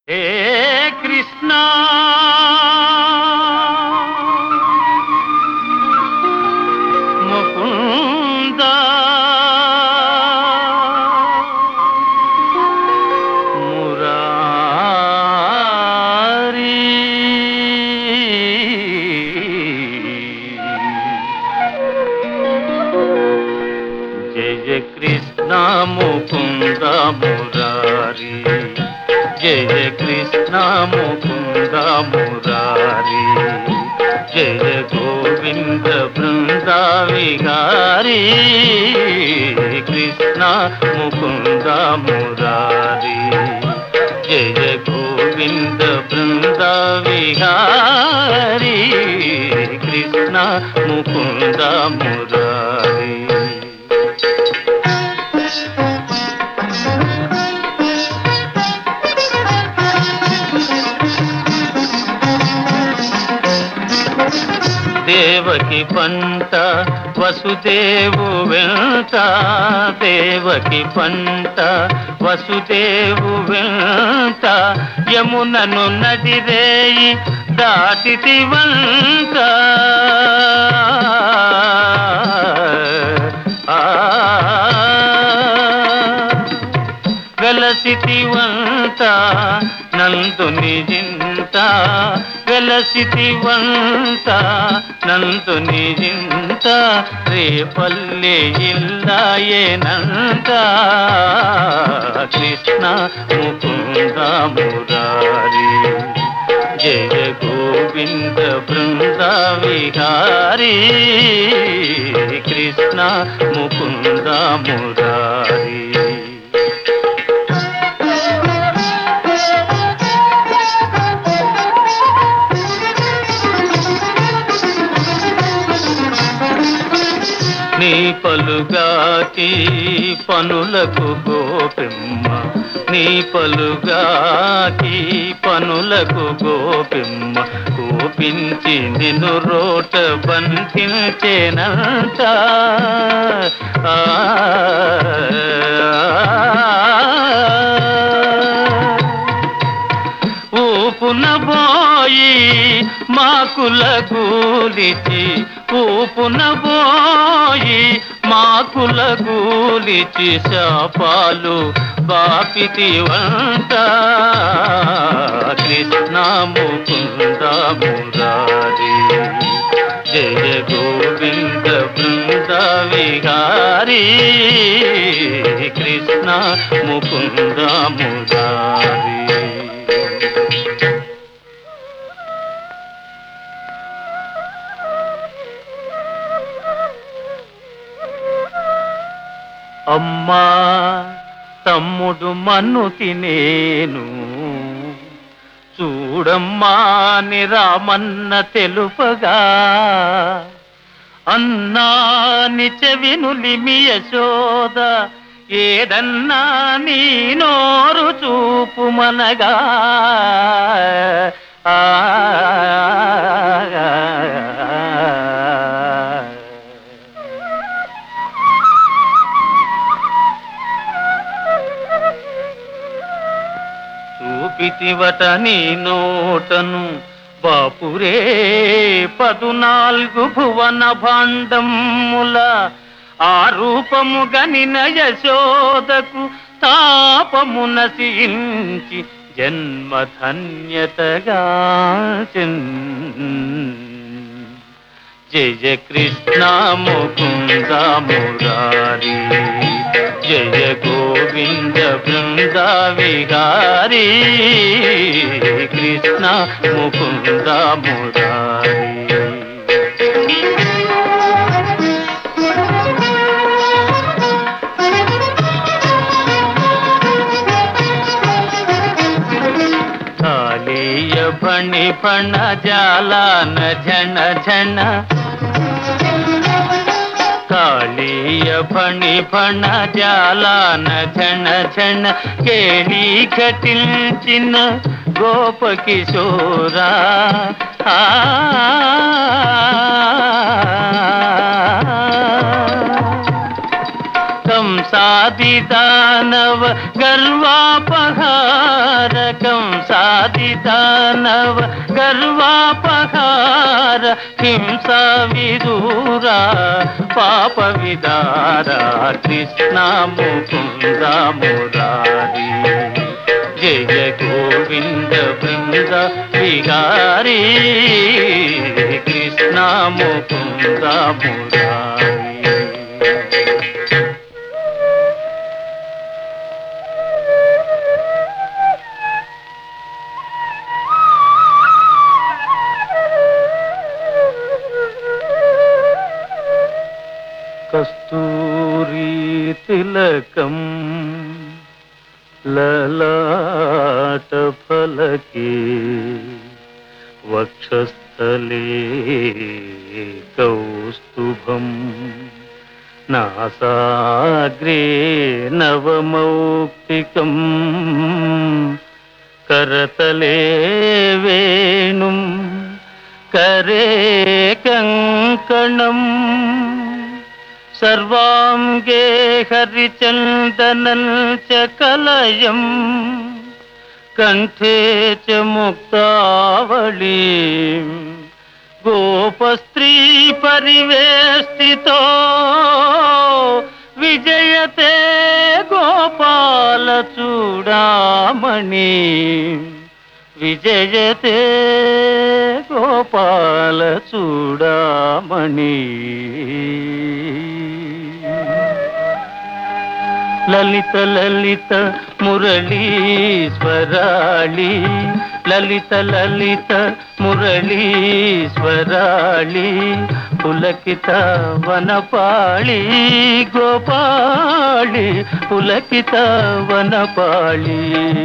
హే కృష్ణ ముకుంద మురారి జయ కృష్ణ ముకుంద మురారి జయ కృష్ణ ముకుంద మురారి జయ గోవింద బృంద విహారీ కృష్ణ ముకుంద మురారి జయ గోవింద బృంద విహారీ కృష్ణ ముకుంద మురారి దేవకి పంట వసుదేవు వెంట దేవకి పంట వసుదేవు వెంట యమునను నదిరేయి దాటితి వంట వెలసితి వంట నందుని జింత వెలసితి వంట నందుని జింత రేపల్లె ఇల్లాయేనంత కృష్ణ ముకుంద మురారి జయ గోవింద బృంద విహారీ కృష్ణ ముకుంద మురారి నీ పలుగాకి పనులకు గోపిమ్మ నీ పలుగాకి పనులకు గోపిమ్మ కోపించి నిన్ను రోట బంధించేనంట ఊపున పోయి మాకుల గూలిచి ఊపున పోయి మాకుల గూలిచి శాపాలు బాపితి వంట కృష్ణ ముకుంద మురారి జయ గోవింద బృంద విహారీ కృష్ణ ముకుంద మురారి అమ్మా తమ్ముడు మన్నుకి నేను చూడమ్మా ని రామన్న తెలుపగా అన్నా ని చెవినులిమి యశోద ఏదన్నా నీ నోరు చూపుమనగా చూపితివట నీ నోటను బాపురే 14 భువన భాండముల ఆ రూపము గనిన యశోదకు తాపము నశించి జన్మధన్యతగా జయ కృష్ణ ముకుంద మురారి జయ గోవింద బృంద విహారీ కృష్ణ ముకుంద మురారి కాళీయ ఫణి ఫణ జాలాన ఝణ ఝణ కాళీయ ఫణి ఫణ జాలాన ఝణ ఝణ కేళీ ఘటించిన గోపకిశోరా కంస కంసాదిదానవ గర్వాపహార కంసాదిదానవ గర్వాపహార హింసా విదూరా పాప విదారా కృష్ణ ముకుంద మురారి జయ గోవింద బృంద విహారీ కృష్ణ ముకుంద మురారి. కస్తూరీ తిలకం లలాట ఫలకే వక్షస్థలే కౌస్తుభం నాసాగ్రే నవమౌక్తికం కరతలే వేణుం కరే కంకణం సర్వాంగే హరిచందనం చ కలయం కంఠే చ ముక్తావళీం గోపస్త్రీ పరివేష్టితో విజయతే గోపాల చూడామణి విజయతే గోపాల చూడామణి. లలిత లలిత మురళీశ్వరాళి లలిత లలిత మురళీశ్వరాళి పులకిత వనపాళి గోపాళి పులకిత వనపాళి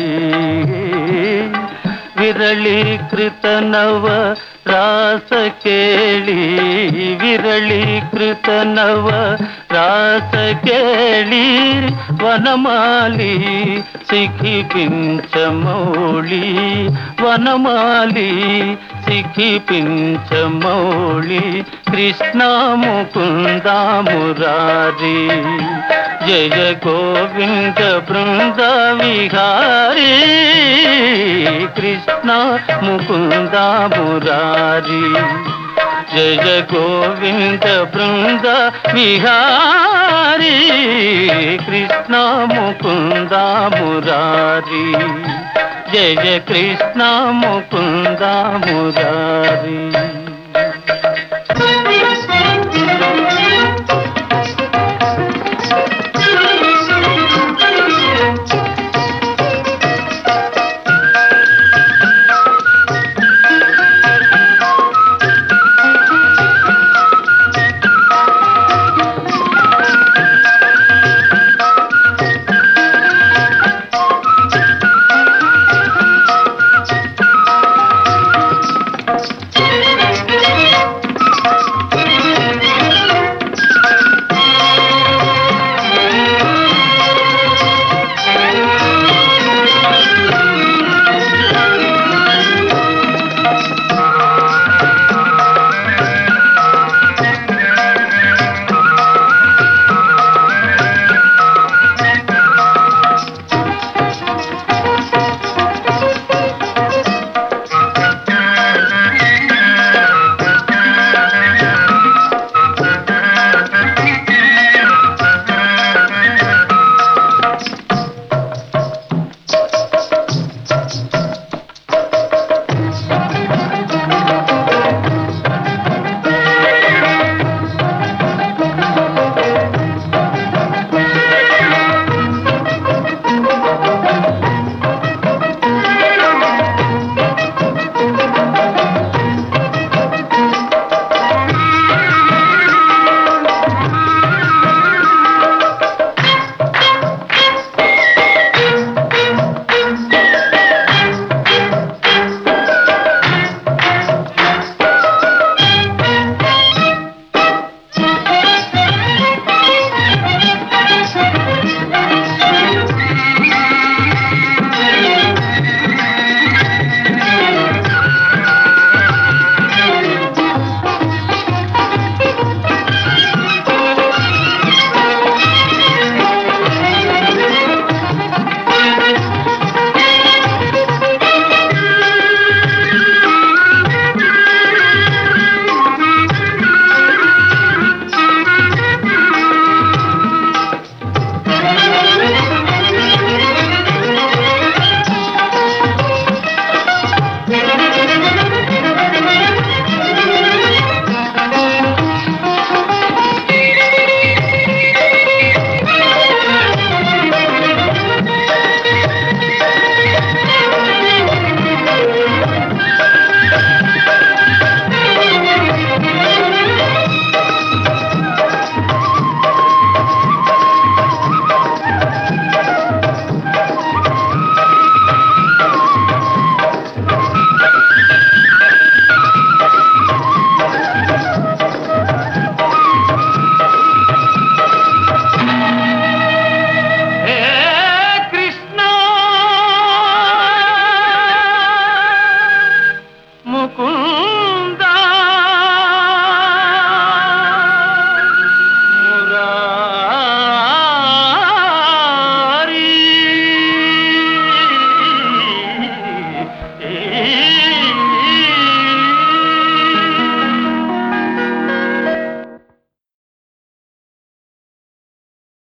విరళీకృత నవ రాస కేళి విరళీకృత నవ రాస కేళి వనమాలి సిఖి పించమౌళి వనమాలి సిఖి పించమౌళి కృష్ణ ముకుంద మురారి జయ గోవింద బృంద విహారీ కృష్ణ ముకుంద మురారి జయ గోవింద బృంద విహారీ కృష్ణ ముకుంద మురారి జయ కృష్ణ ముకుంద మురారి.